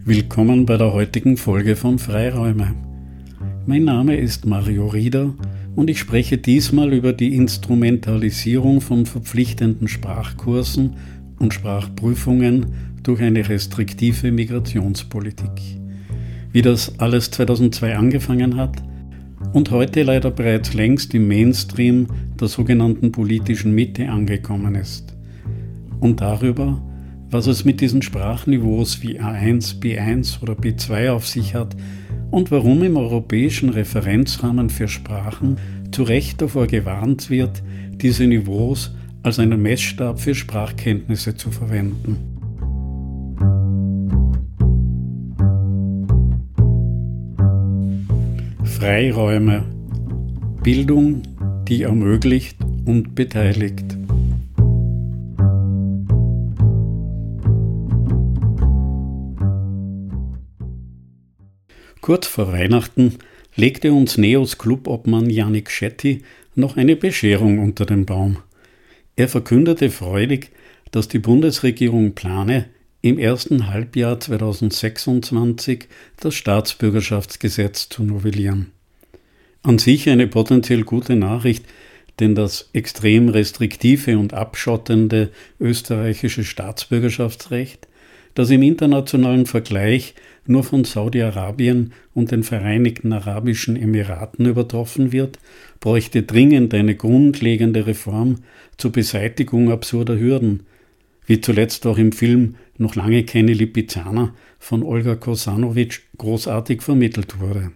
Willkommen bei der heutigen Folge von Freiräume. Mein Name ist Mario Rieder und ich spreche diesmal über die Instrumentalisierung von verpflichtenden Sprachkursen und Sprachprüfungen durch eine restriktive Migrationspolitik. Wie das alles 2002 angefangen hat und heute leider bereits längst im Mainstream der sogenannten politischen Mitte angekommen ist. Und darüber, was es mit diesen Sprachniveaus wie A1, B1 oder B2 auf sich hat und warum im europäischen Referenzrahmen für Sprachen zu Recht davor gewarnt wird, diese Niveaus als einen Messstab für Sprachkenntnisse zu verwenden. Freiräume. Bildung, die ermöglicht und beteiligt. Kurz vor Weihnachten legte uns Neos Clubobmann Yannick Shetty noch eine Bescherung unter den Baum. Er verkündete freudig, dass die Bundesregierung plane, im ersten Halbjahr 2026 das Staatsbürgerschaftsgesetz zu novellieren. An sich eine potenziell gute Nachricht, denn das extrem restriktive und abschottende österreichische Staatsbürgerschaftsrecht, das im internationalen Vergleich nur von Saudi-Arabien und den Vereinigten Arabischen Emiraten übertroffen wird, bräuchte dringend eine grundlegende Reform zur Beseitigung absurder Hürden, wie zuletzt auch im Film Noch lange keine Lipizzaner von Olga Kosanovic großartig vermittelt wurde.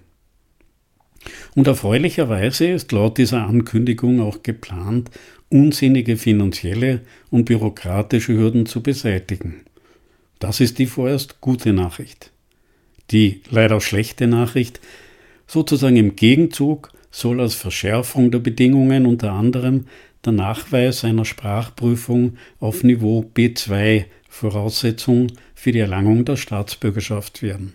Und erfreulicherweise ist laut dieser Ankündigung auch geplant, unsinnige finanzielle und bürokratische Hürden zu beseitigen. Das ist die vorerst gute Nachricht. Die leider schlechte Nachricht, sozusagen im Gegenzug, soll als Verschärfung der Bedingungen unter anderem der Nachweis einer Sprachprüfung auf Niveau B2 Voraussetzung für die Erlangung der Staatsbürgerschaft werden.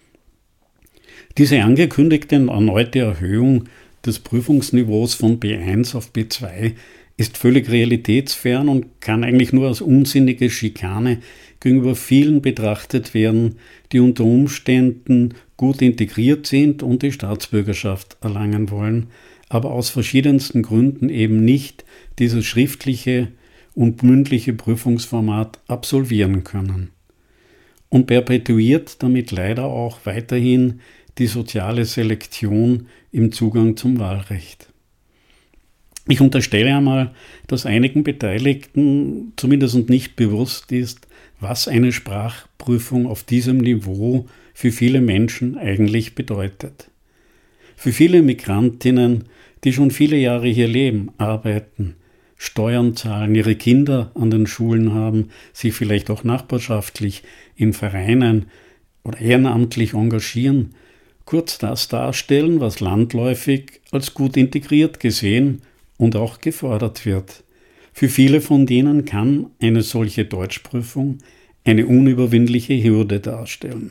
Diese angekündigte erneute Erhöhung des Prüfungsniveaus von B1 auf B2 ist völlig realitätsfern und kann eigentlich nur als unsinnige Schikane gegenüber vielen betrachtet werden, die unter Umständen gut integriert sind und die Staatsbürgerschaft erlangen wollen, aber aus verschiedensten Gründen eben nicht dieses schriftliche und mündliche Prüfungsformat absolvieren können. Und perpetuiert damit leider auch weiterhin die soziale Selektion im Zugang zum Wahlrecht. Ich unterstelle einmal, dass einigen Beteiligten zumindest nicht bewusst ist, was eine Sprachprüfung auf diesem Niveau für viele Menschen eigentlich bedeutet. Für viele Migrantinnen, die schon viele Jahre hier leben, arbeiten, Steuern zahlen, ihre Kinder an den Schulen haben, sich vielleicht auch nachbarschaftlich in Vereinen oder ehrenamtlich engagieren, kurz das darstellen, was landläufig als gut integriert gesehen und auch gefordert wird. Für viele von denen kann eine solche Deutschprüfung eine unüberwindliche Hürde darstellen.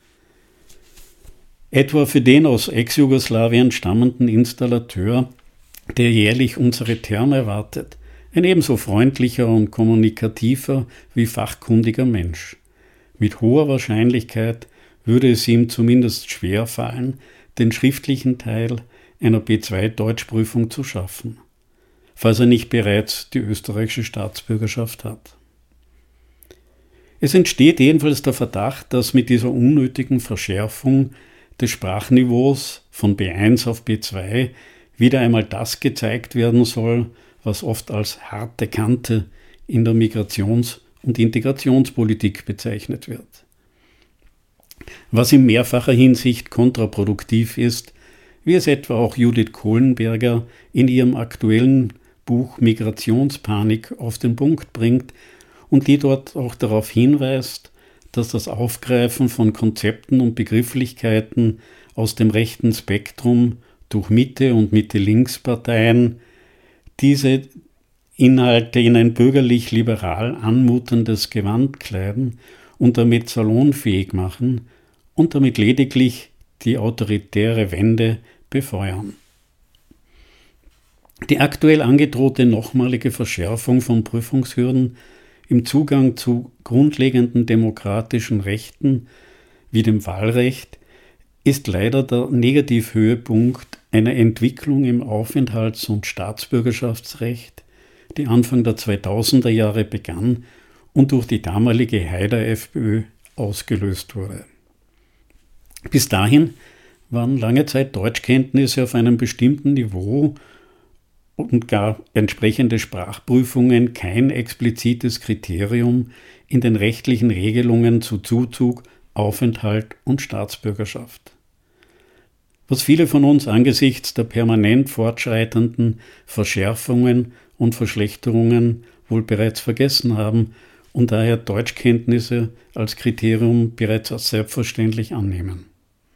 Etwa für den aus Ex-Jugoslawien stammenden Installateur, der jährlich unsere Therme wartet, ein ebenso freundlicher und kommunikativer wie fachkundiger Mensch. Mit hoher Wahrscheinlichkeit würde es ihm zumindest schwer fallen, den schriftlichen Teil einer B2-Deutschprüfung zu schaffen, falls er nicht bereits die österreichische Staatsbürgerschaft hat. Es entsteht jedenfalls der Verdacht, dass mit dieser unnötigen Verschärfung des Sprachniveaus von B1 auf B2 wieder einmal das gezeigt werden soll, was oft als harte Kante in der Migrations- und Integrationspolitik bezeichnet wird. Was in mehrfacher Hinsicht kontraproduktiv ist, wie es etwa auch Judith Kohlenberger in ihrem aktuellen Buch Migrationspanik auf den Punkt bringt und die dort auch darauf hinweist, dass das Aufgreifen von Konzepten und Begrifflichkeiten aus dem rechten Spektrum durch Mitte- und Mitte-Links-Parteien diese Inhalte in ein bürgerlich-liberal anmutendes Gewand kleiden und damit salonfähig machen und damit lediglich die autoritäre Wende befeuern. Die aktuell angedrohte nochmalige Verschärfung von Prüfungshürden im Zugang zu grundlegenden demokratischen Rechten wie dem Wahlrecht, ist leider der Negativhöhepunkt einer Entwicklung im Aufenthalts- und Staatsbürgerschaftsrecht, die Anfang der 2000er Jahre begann und durch die damalige Haider-FPÖ ausgelöst wurde. Bis dahin waren lange Zeit Deutschkenntnisse auf einem bestimmten Niveau und gar entsprechende Sprachprüfungen kein explizites Kriterium in den rechtlichen Regelungen zu Zuzug, Aufenthalt und Staatsbürgerschaft. Was viele von uns angesichts der permanent fortschreitenden Verschärfungen und Verschlechterungen wohl bereits vergessen haben und daher Deutschkenntnisse als Kriterium bereits als selbstverständlich annehmen.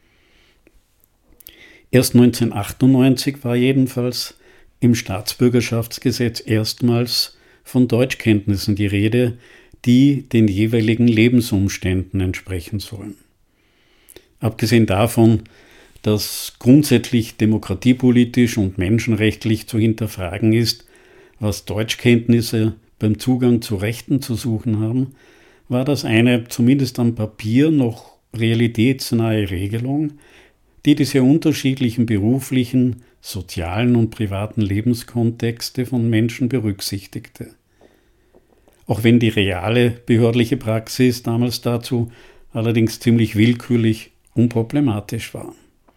Erst 1998 war jedenfalls im Staatsbürgerschaftsgesetz erstmals von Deutschkenntnissen die Rede, die den jeweiligen Lebensumständen entsprechen sollen. Abgesehen davon, dass grundsätzlich demokratiepolitisch und menschenrechtlich zu hinterfragen ist, was Deutschkenntnisse beim Zugang zu Rechten zu suchen haben, war das eine zumindest am Papier noch realitätsnahe Regelung, die sehr unterschiedlichen beruflichen, sozialen und privaten Lebenskontexte von Menschen berücksichtigte. Auch wenn die reale behördliche Praxis damals dazu allerdings ziemlich willkürlich und problematisch war.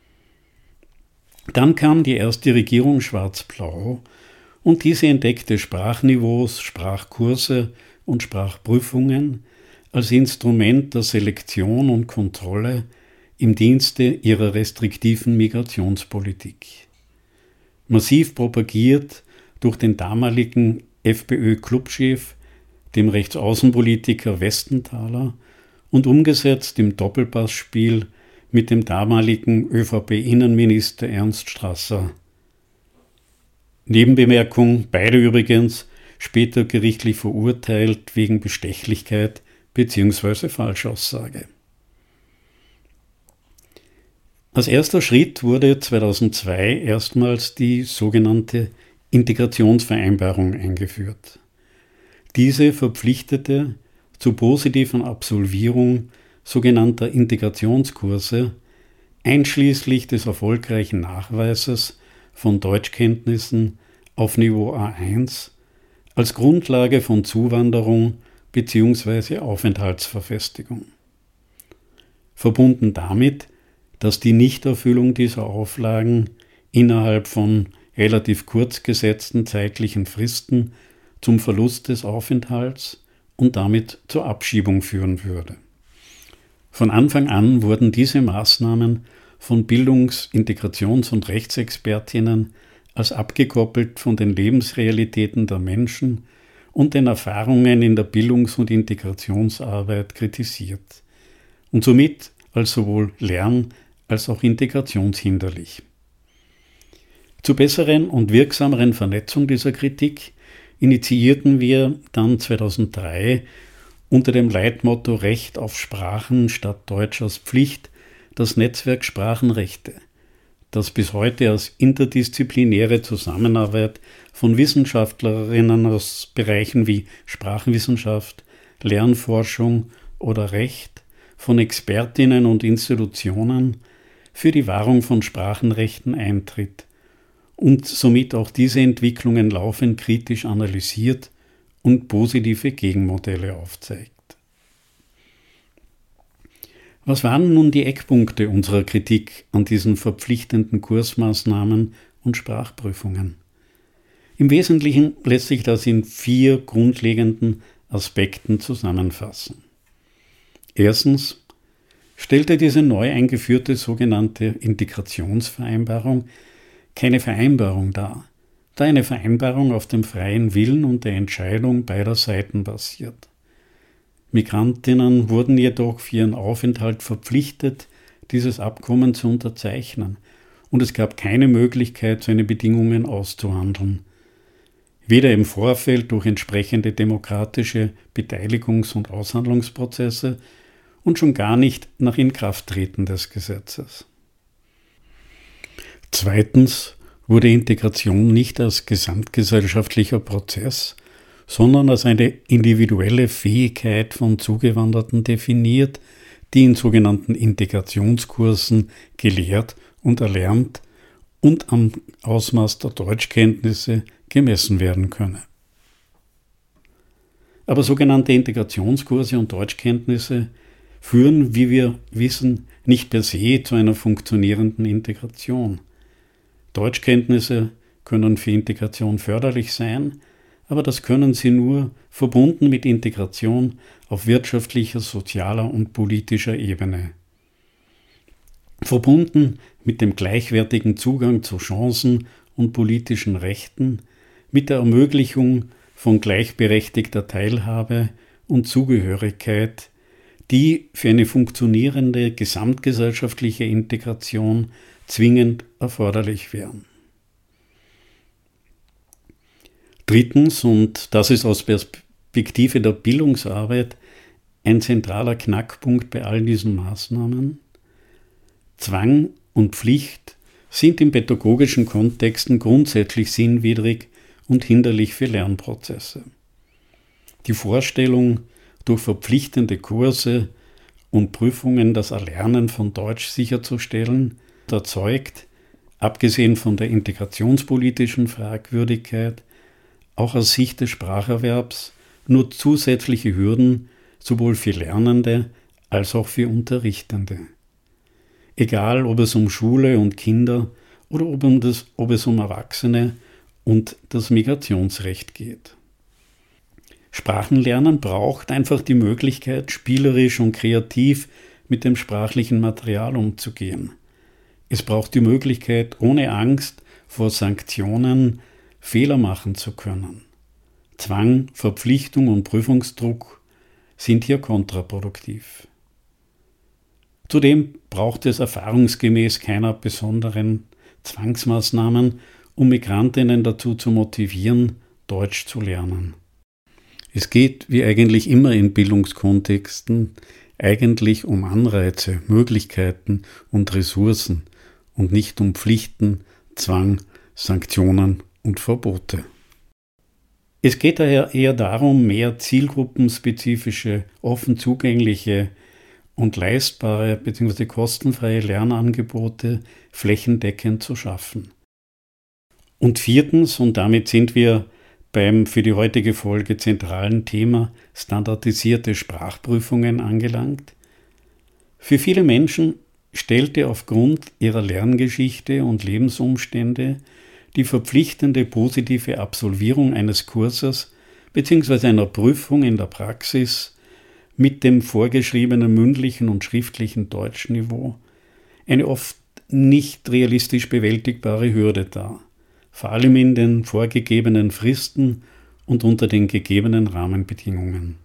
Dann kam die erste Regierung Schwarz-Blau und diese entdeckte Sprachniveaus, Sprachkurse und Sprachprüfungen als Instrument der Selektion und Kontrolle im Dienste ihrer restriktiven Migrationspolitik. Massiv propagiert durch den damaligen FPÖ-Clubchef, dem Rechtsaußenpolitiker Westenthaler und umgesetzt im Doppelpassspiel mit dem damaligen ÖVP-Innenminister Ernst Strasser. Nebenbemerkung, beide übrigens später gerichtlich verurteilt wegen Bestechlichkeit bzw. Falschaussage. Als erster Schritt wurde 2002 erstmals die sogenannte Integrationsvereinbarung eingeführt. Diese verpflichtete zur positiven Absolvierung sogenannter Integrationskurse, einschließlich des erfolgreichen Nachweises von Deutschkenntnissen auf Niveau A1, als Grundlage von Zuwanderung bzw. Aufenthaltsverfestigung. Verbunden damit, dass die Nichterfüllung dieser Auflagen innerhalb von relativ kurz gesetzten zeitlichen Fristen zum Verlust des Aufenthalts und damit zur Abschiebung führen würde. Von Anfang an wurden diese Maßnahmen von Bildungs-, Integrations- und Rechtsexpertinnen als abgekoppelt von den Lebensrealitäten der Menschen und den Erfahrungen in der Bildungs- und Integrationsarbeit kritisiert und somit als sowohl lern- als auch integrationshinderlich. Zur besseren und wirksameren Vernetzung dieser Kritik initiierten wir dann 2003 unter dem Leitmotto Recht auf Sprachen statt Deutsch als Pflicht das Netzwerk Sprachenrechte, das bis heute als interdisziplinäre Zusammenarbeit von Wissenschaftlerinnen aus Bereichen wie Sprachenwissenschaft, Lernforschung oder Recht, von Expertinnen und Institutionen für die Wahrung von Sprachenrechten eintritt und somit auch diese Entwicklungen laufend kritisch analysiert und positive Gegenmodelle aufzeigt. Was waren nun die Eckpunkte unserer Kritik an diesen verpflichtenden Kursmaßnahmen und Sprachprüfungen? Im Wesentlichen lässt sich das in 4 grundlegenden Aspekten zusammenfassen. Erstens stellte diese neu eingeführte sogenannte Integrationsvereinbarung keine Vereinbarung dar, da eine Vereinbarung auf dem freien Willen und der Entscheidung beider Seiten basiert. Migrantinnen wurden jedoch für ihren Aufenthalt verpflichtet, dieses Abkommen zu unterzeichnen, und es gab keine Möglichkeit, seine Bedingungen auszuhandeln. Weder im Vorfeld durch entsprechende demokratische Beteiligungs- und Aushandlungsprozesse und schon gar nicht nach Inkrafttreten des Gesetzes. Zweitens wurde Integration nicht als gesamtgesellschaftlicher Prozess, sondern als eine individuelle Fähigkeit von Zugewanderten definiert, die in sogenannten Integrationskursen gelehrt und erlernt und am Ausmaß der Deutschkenntnisse gemessen werden könne. Aber sogenannte Integrationskurse und Deutschkenntnisse führen, wie wir wissen, nicht per se zu einer funktionierenden Integration. Deutschkenntnisse können für Integration förderlich sein, aber das können sie nur verbunden mit Integration auf wirtschaftlicher, sozialer und politischer Ebene. Verbunden mit dem gleichwertigen Zugang zu Chancen und politischen Rechten, mit der Ermöglichung von gleichberechtigter Teilhabe und Zugehörigkeit, die für eine funktionierende gesamtgesellschaftliche Integration zwingend erforderlich wären. Drittens, und das ist aus Perspektive der Bildungsarbeit ein zentraler Knackpunkt bei all diesen Maßnahmen: Zwang und Pflicht sind in pädagogischen Kontexten grundsätzlich sinnwidrig und hinderlich für Lernprozesse. Die Vorstellung, durch verpflichtende Kurse und Prüfungen das Erlernen von Deutsch sicherzustellen, erzeugt, abgesehen von der integrationspolitischen Fragwürdigkeit, auch aus Sicht des Spracherwerbs nur zusätzliche Hürden sowohl für Lernende als auch für Unterrichtende. Egal, ob es um Schule und Kinder oder ob es um Erwachsene und das Migrationsrecht geht. Sprachenlernen braucht einfach die Möglichkeit, spielerisch und kreativ mit dem sprachlichen Material umzugehen. Es braucht die Möglichkeit, ohne Angst vor Sanktionen Fehler machen zu können. Zwang, Verpflichtung und Prüfungsdruck sind hier kontraproduktiv. Zudem braucht es erfahrungsgemäß keiner besonderen Zwangsmaßnahmen, um Migrantinnen dazu zu motivieren, Deutsch zu lernen. Es geht, wie eigentlich immer in Bildungskontexten, eigentlich um Anreize, Möglichkeiten und Ressourcen und nicht um Pflichten, Zwang, Sanktionen und Verbote. Es geht daher eher darum, mehr zielgruppenspezifische, offen zugängliche und leistbare bzw. kostenfreie Lernangebote flächendeckend zu schaffen. Und viertens, und damit sind wir beim für die heutige Folge zentralen Thema standardisierte Sprachprüfungen angelangt. Für viele Menschen stellte aufgrund ihrer Lerngeschichte und Lebensumstände die verpflichtende positive Absolvierung eines Kurses bzw. einer Prüfung in der Praxis mit dem vorgeschriebenen mündlichen und schriftlichen Deutschniveau eine oft nicht realistisch bewältigbare Hürde dar, vor allem in den vorgegebenen Fristen und unter den gegebenen Rahmenbedingungen.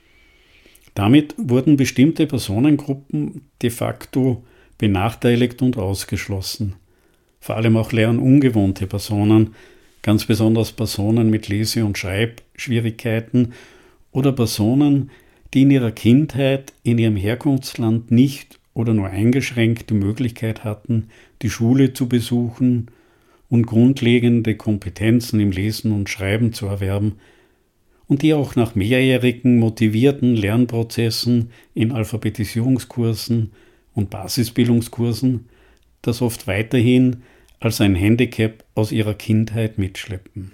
Damit wurden bestimmte Personengruppen de facto benachteiligt und ausgeschlossen. Vor allem auch lernungewohnte Personen, ganz besonders Personen mit Lese- und Schreibschwierigkeiten oder Personen, die in ihrer Kindheit in ihrem Herkunftsland nicht oder nur eingeschränkt die Möglichkeit hatten, die Schule zu besuchen und grundlegende Kompetenzen im Lesen und Schreiben zu erwerben und die auch nach mehrjährigen motivierten Lernprozessen in Alphabetisierungskursen und Basisbildungskursen das oft weiterhin als ein Handicap aus ihrer Kindheit mitschleppen.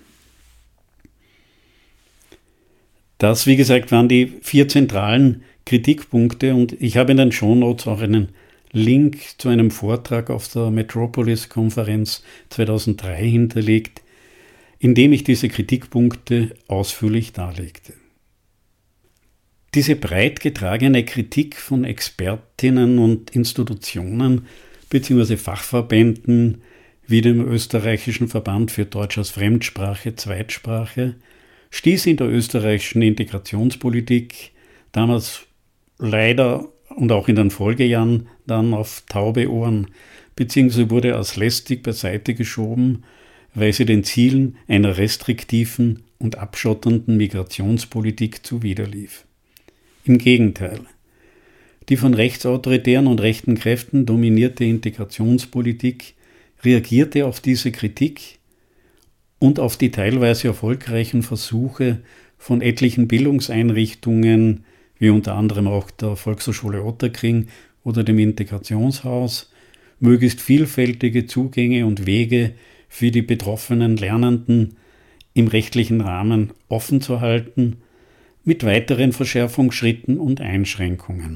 Das, wie gesagt, waren die 4 zentralen Kritikpunkte und ich habe in den Shownotes auch einen Link zu einem Vortrag auf der Metropolis-Konferenz 2003 hinterlegt, in dem ich diese Kritikpunkte ausführlich darlegte. Diese breit getragene Kritik von Expertinnen und Institutionen bzw. Fachverbänden wie dem Österreichischen Verband für Deutsch als Fremdsprache, Zweitsprache, stieß in der österreichischen Integrationspolitik damals leider und auch in den Folgejahren dann auf taube Ohren, beziehungsweise wurde als lästig beiseite geschoben, weil sie den Zielen einer restriktiven und abschottenden Migrationspolitik zuwiderlief. Im Gegenteil. Die von rechtsautoritären und rechten Kräften dominierte Integrationspolitik reagierte auf diese Kritik und auf die teilweise erfolgreichen Versuche von etlichen Bildungseinrichtungen wie unter anderem auch der Volkshochschule Ottakring oder dem Integrationshaus, möglichst vielfältige Zugänge und Wege für die betroffenen Lernenden im rechtlichen Rahmen offen zu halten, mit weiteren Verschärfungsschritten und Einschränkungen.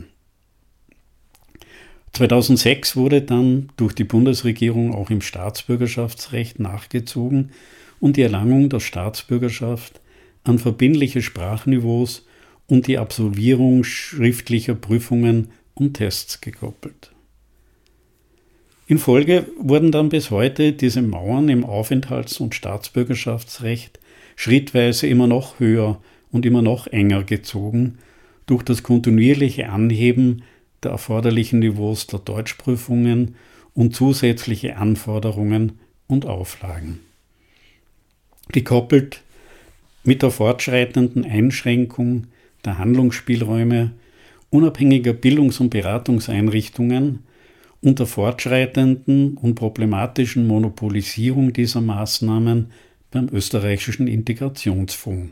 2006 wurde dann durch die Bundesregierung auch im Staatsbürgerschaftsrecht nachgezogen und die Erlangung der Staatsbürgerschaft an verbindliche Sprachniveaus und die Absolvierung schriftlicher Prüfungen und Tests gekoppelt. In Folge wurden dann bis heute diese Mauern im Aufenthalts- und Staatsbürgerschaftsrecht schrittweise immer noch höher und immer noch enger gezogen durch das kontinuierliche Anheben der erforderlichen Niveaus der Deutschprüfungen und zusätzliche Anforderungen und Auflagen. Gekoppelt mit der fortschreitenden Einschränkung der Handlungsspielräume unabhängiger Bildungs- und Beratungseinrichtungen und der fortschreitenden und problematischen Monopolisierung dieser Maßnahmen beim österreichischen Integrationsfonds.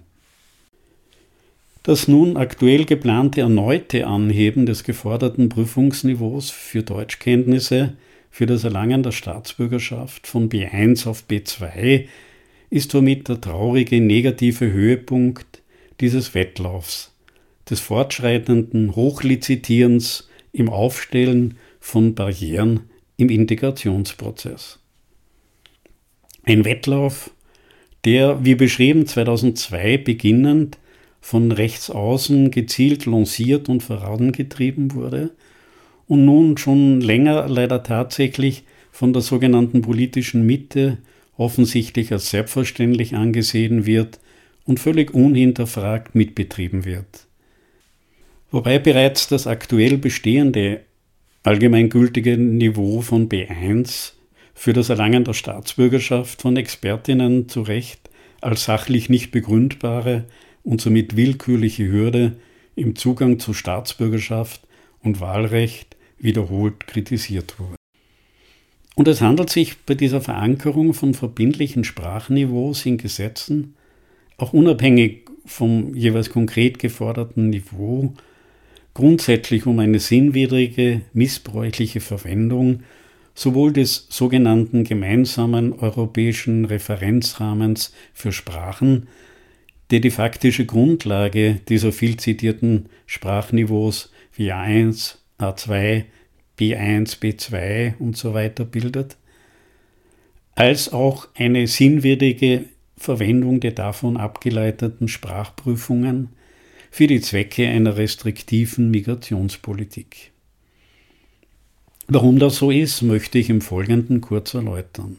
Das nun aktuell geplante erneute Anheben des geforderten Prüfungsniveaus für Deutschkenntnisse für das Erlangen der Staatsbürgerschaft von B1 auf B2 ist somit der traurige negative Höhepunkt dieses Wettlaufs, des fortschreitenden Hochlizitierens im Aufstellen von Barrieren im Integrationsprozess. Ein Wettlauf, der, wie beschrieben, 2002 beginnend von rechts außen gezielt lanciert und vorangetrieben wurde und nun schon länger leider tatsächlich von der sogenannten politischen Mitte offensichtlich als selbstverständlich angesehen wird und völlig unhinterfragt mitbetrieben wird. Wobei bereits das aktuell bestehende allgemeingültige Niveau von B1 für das Erlangen der Staatsbürgerschaft von Expertinnen zu Recht als sachlich nicht begründbare und somit willkürliche Hürde im Zugang zu Staatsbürgerschaft und Wahlrecht wiederholt kritisiert wurde. Und es handelt sich bei dieser Verankerung von verbindlichen Sprachniveaus in Gesetzen, auch unabhängig vom jeweils konkret geforderten Niveau, grundsätzlich um eine sinnwidrige, missbräuchliche Verwendung sowohl des sogenannten gemeinsamen europäischen Referenzrahmens für Sprachen, der die faktische Grundlage dieser viel zitierten Sprachniveaus wie A1, A2, B1, B2 und so weiter bildet, als auch eine sinnwidrige Verwendung der davon abgeleiteten Sprachprüfungen für die Zwecke einer restriktiven Migrationspolitik. Warum das so ist, möchte ich im Folgenden kurz erläutern.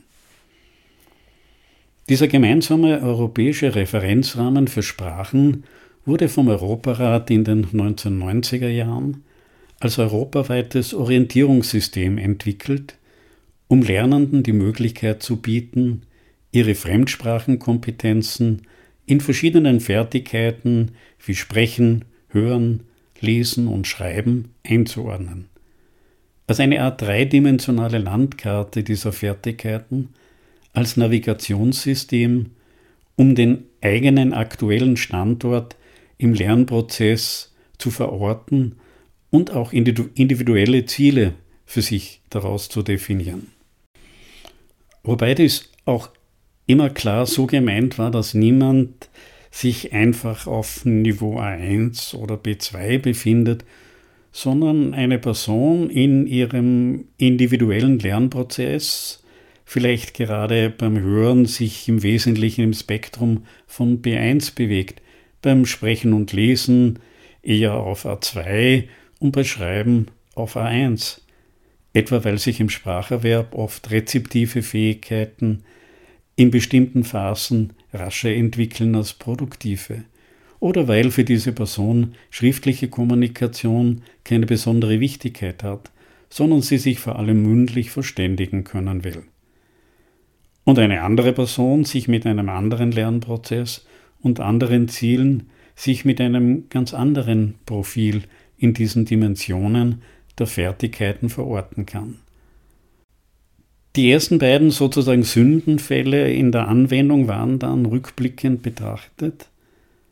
Dieser gemeinsame europäische Referenzrahmen für Sprachen wurde vom Europarat in den 1990er Jahren als europaweites Orientierungssystem entwickelt, um Lernenden die Möglichkeit zu bieten, ihre Fremdsprachenkompetenzen in verschiedenen Fertigkeiten wie Sprechen, Hören, Lesen und Schreiben einzuordnen. Als eine Art dreidimensionale Landkarte dieser Fertigkeiten, als Navigationssystem, um den eigenen aktuellen Standort im Lernprozess zu verorten und auch individuelle Ziele für sich daraus zu definieren. Wobei dies auch immer klar so gemeint war, dass niemand sich einfach auf Niveau A1 oder B2 befindet, sondern eine Person in ihrem individuellen Lernprozess vielleicht gerade beim Hören sich im Wesentlichen im Spektrum von B1 bewegt, beim Sprechen und Lesen eher auf A2 und bei Schreiben auf A1, etwa weil sich im Spracherwerb oft rezeptive Fähigkeiten in bestimmten Phasen rascher entwickeln als produktive oder weil für diese Person schriftliche Kommunikation keine besondere Wichtigkeit hat, sondern sie sich vor allem mündlich verständigen können will. Und eine andere Person sich mit einem anderen Lernprozess und anderen Zielen, sich mit einem ganz anderen Profil in diesen Dimensionen der Fertigkeiten verorten kann. Die ersten beiden sozusagen Sündenfälle in der Anwendung waren dann rückblickend betrachtet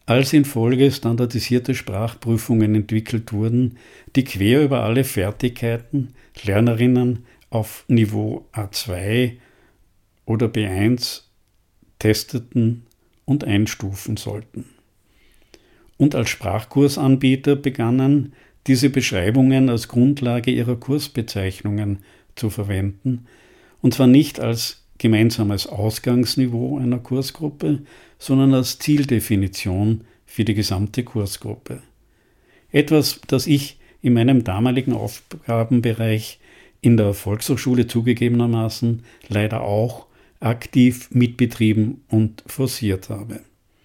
als in Folge standardisierte Sprachprüfungen entwickelt wurden, die quer über alle Fertigkeiten Lernerinnen auf Niveau A2 oder B1 testeten und einstufen sollten. Und als Sprachkursanbieter begannen, diese Beschreibungen als Grundlage ihrer Kursbezeichnungen zu verwenden, und zwar nicht als gemeinsames Ausgangsniveau einer Kursgruppe, sondern als Zieldefinition für die gesamte Kursgruppe. Etwas, das ich in meinem damaligen Aufgabenbereich in der Volkshochschule zugegebenermaßen leider auch aktiv mitbetrieben und forciert habe.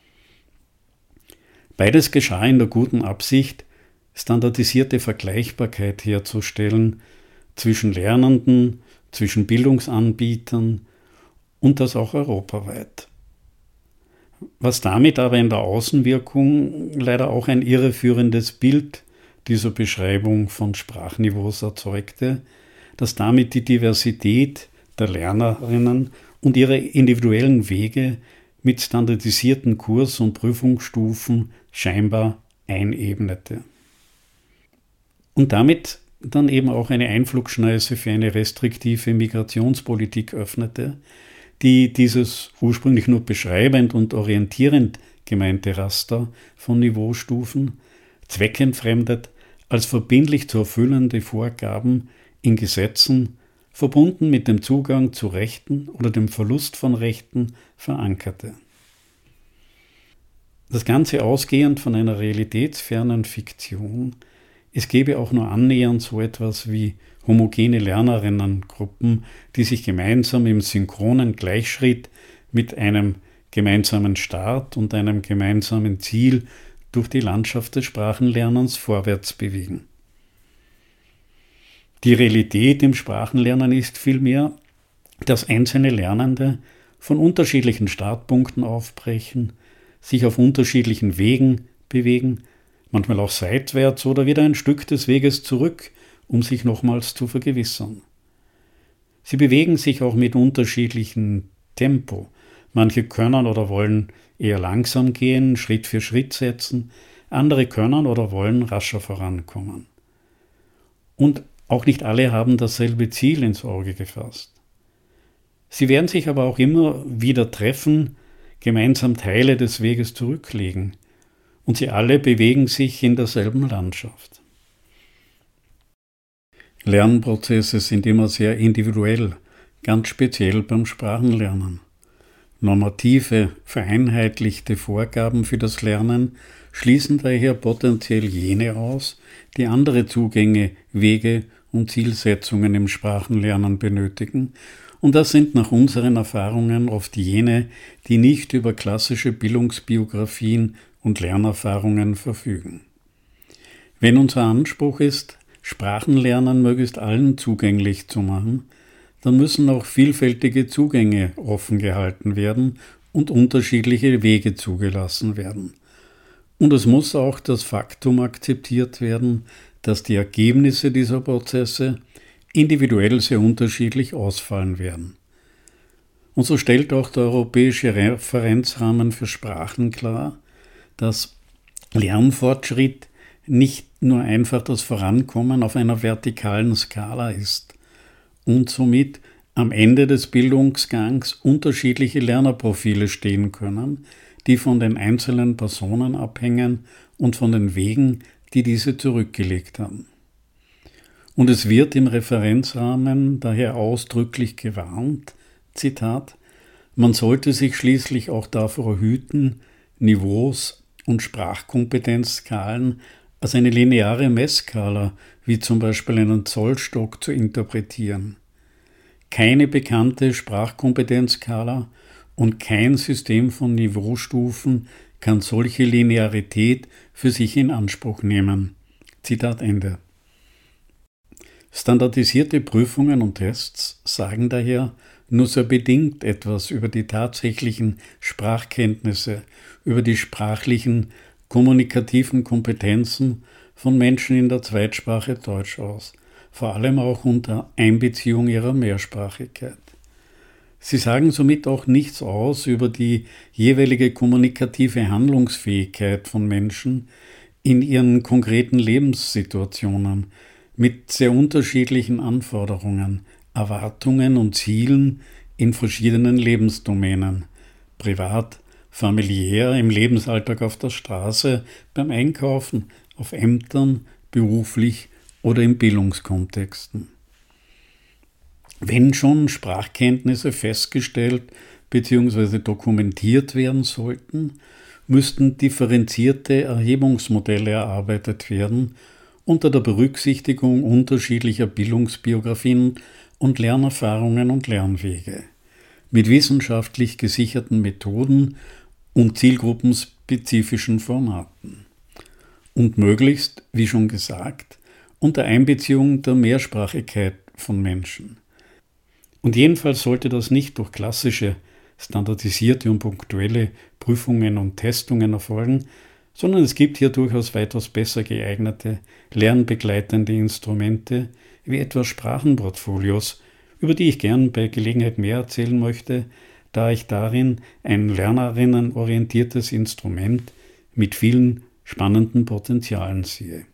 Beides geschah in der guten Absicht, standardisierte Vergleichbarkeit herzustellen zwischen Lernenden, zwischen Bildungsanbietern und das auch europaweit. Was damit aber in der Außenwirkung leider auch ein irreführendes Bild dieser Beschreibung von Sprachniveaus erzeugte, dass damit die Diversität der Lernerinnen und ihre individuellen Wege mit standardisierten Kurs- und Prüfungsstufen scheinbar einebnete. Und damit dann eben auch eine Einflugschneise für eine restriktive Migrationspolitik öffnete, die dieses ursprünglich nur beschreibend und orientierend gemeinte Raster von Niveaustufen zweckentfremdet als verbindlich zu erfüllende Vorgaben in Gesetzen, verbunden mit dem Zugang zu Rechten oder dem Verlust von Rechten, verankerte. Das Ganze ausgehend von einer realitätsfernen Fiktion, es gäbe auch nur annähernd so etwas wie homogene Lernerinnengruppen, die sich gemeinsam im synchronen Gleichschritt mit einem gemeinsamen Start und einem gemeinsamen Ziel durch die Landschaft des Sprachenlernens vorwärts bewegen. Die Realität im Sprachenlernen ist vielmehr, dass einzelne Lernende von unterschiedlichen Startpunkten aufbrechen, sich auf unterschiedlichen Wegen bewegen, manchmal auch seitwärts oder wieder ein Stück des Weges zurück, um sich nochmals zu vergewissern. Sie bewegen sich auch mit unterschiedlichem Tempo. Manche können oder wollen eher langsam gehen, Schritt für Schritt setzen, andere können oder wollen rascher vorankommen. Und auch nicht alle haben dasselbe Ziel ins Auge gefasst. Sie werden sich aber auch immer wieder treffen, gemeinsam Teile des Weges zurücklegen, und sie alle bewegen sich in derselben Landschaft. Lernprozesse sind immer sehr individuell, ganz speziell beim Sprachenlernen. Normative, vereinheitlichte Vorgaben für das Lernen schließen daher potenziell jene aus, die andere Zugänge, Wege und Zielsetzungen im Sprachenlernen benötigen, und das sind nach unseren Erfahrungen oft jene, die nicht über klassische Bildungsbiografien und Lernerfahrungen verfügen. Wenn unser Anspruch ist, Sprachenlernen möglichst allen zugänglich zu machen, dann müssen auch vielfältige Zugänge offen gehalten werden und unterschiedliche Wege zugelassen werden. Und es muss auch das Faktum akzeptiert werden, dass die Ergebnisse dieser Prozesse individuell sehr unterschiedlich ausfallen werden. Und so stellt auch der Europäische Referenzrahmen für Sprachen klar, dass Lernfortschritt nicht nur einfach das Vorankommen auf einer vertikalen Skala ist und somit am Ende des Bildungsgangs unterschiedliche Lernerprofile stehen können, die von den einzelnen Personen abhängen und von den Wegen, die diese zurückgelegt haben. Und es wird im Referenzrahmen daher ausdrücklich gewarnt, Zitat, man sollte sich schließlich auch davor hüten, Niveaus und Sprachkompetenzskalen als eine lineare Messskala, wie zum Beispiel einen Zollstock, zu interpretieren. Keine bekannte Sprachkompetenzskala und kein System von Niveaustufen kann solche Linearität für sich in Anspruch nehmen. Zitat Ende. Standardisierte Prüfungen und Tests sagen daher nur sehr bedingt etwas über die tatsächlichen Sprachkenntnisse, über die sprachlichen, kommunikativen Kompetenzen von Menschen in der Zweitsprache Deutsch aus, vor allem auch unter Einbeziehung ihrer Mehrsprachigkeit. Sie sagen somit auch nichts aus über die jeweilige kommunikative Handlungsfähigkeit von Menschen in ihren konkreten Lebenssituationen mit sehr unterschiedlichen Anforderungen, Erwartungen und Zielen in verschiedenen Lebensdomänen, privat, familiär, im Lebensalltag auf der Straße, beim Einkaufen, auf Ämtern, beruflich oder in Bildungskontexten. Wenn schon Sprachkenntnisse festgestellt bzw. dokumentiert werden sollten, müssten differenzierte Erhebungsmodelle erarbeitet werden unter der Berücksichtigung unterschiedlicher Bildungsbiografien und Lernerfahrungen und Lernwege, mit wissenschaftlich gesicherten Methoden und zielgruppenspezifischen Formaten. Und möglichst, wie schon gesagt, unter Einbeziehung der Mehrsprachigkeit von Menschen. Und jedenfalls sollte das nicht durch klassische, standardisierte und punktuelle Prüfungen und Testungen erfolgen, sondern es gibt hier durchaus weitaus besser geeignete, lernbegleitende Instrumente, wie etwa Sprachenportfolios, über die ich gern bei Gelegenheit mehr erzählen möchte, da ich darin ein lernerinnenorientiertes Instrument mit vielen spannenden Potenzialen sehe.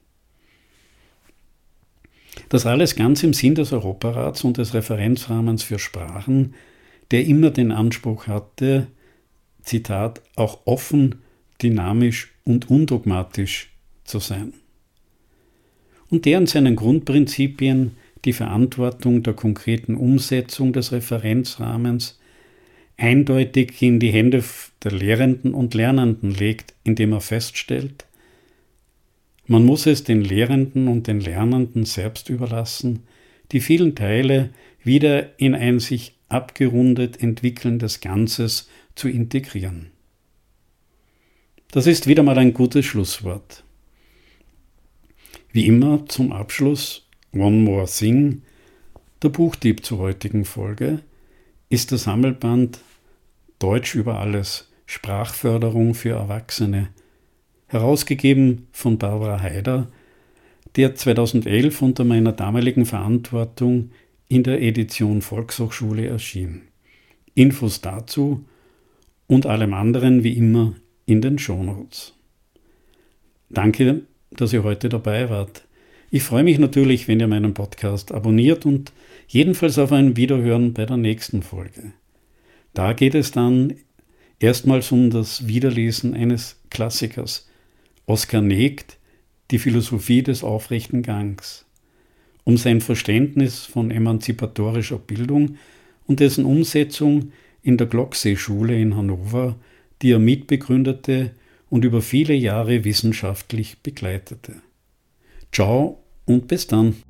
Das alles ganz im Sinn des Europarats und des Referenzrahmens für Sprachen, der immer den Anspruch hatte, Zitat, auch offen, dynamisch und undogmatisch zu sein. Und der in seinen Grundprinzipien die Verantwortung der konkreten Umsetzung des Referenzrahmens eindeutig in die Hände der Lehrenden und Lernenden legt, indem er feststellt, man muss es den Lehrenden und den Lernenden selbst überlassen, die vielen Teile wieder in ein sich abgerundet entwickelndes Ganzes zu integrieren. Das ist wieder mal ein gutes Schlusswort. Wie immer zum Abschluss One More Thing, der Buchtipp zur heutigen Folge, ist der Sammelband Deutsch über alles, Sprachförderung für Erwachsene, herausgegeben von Barbara Haider, der 2011 unter meiner damaligen Verantwortung in der Edition Volkshochschule erschien. Infos dazu und allem anderen wie immer in den Shownotes. Danke, dass ihr heute dabei wart. Ich freue mich natürlich, wenn ihr meinen Podcast abonniert und jedenfalls auf ein Wiederhören bei der nächsten Folge. Da geht es dann erstmals um das Wiederlesen eines Klassikers, Oskar Negt, Die Philosophie des aufrechten Gangs, um sein Verständnis von emanzipatorischer Bildung und dessen Umsetzung in der Glocksee-Schule in Hannover, die er mitbegründete und über viele Jahre wissenschaftlich begleitete. Ciao und bis dann.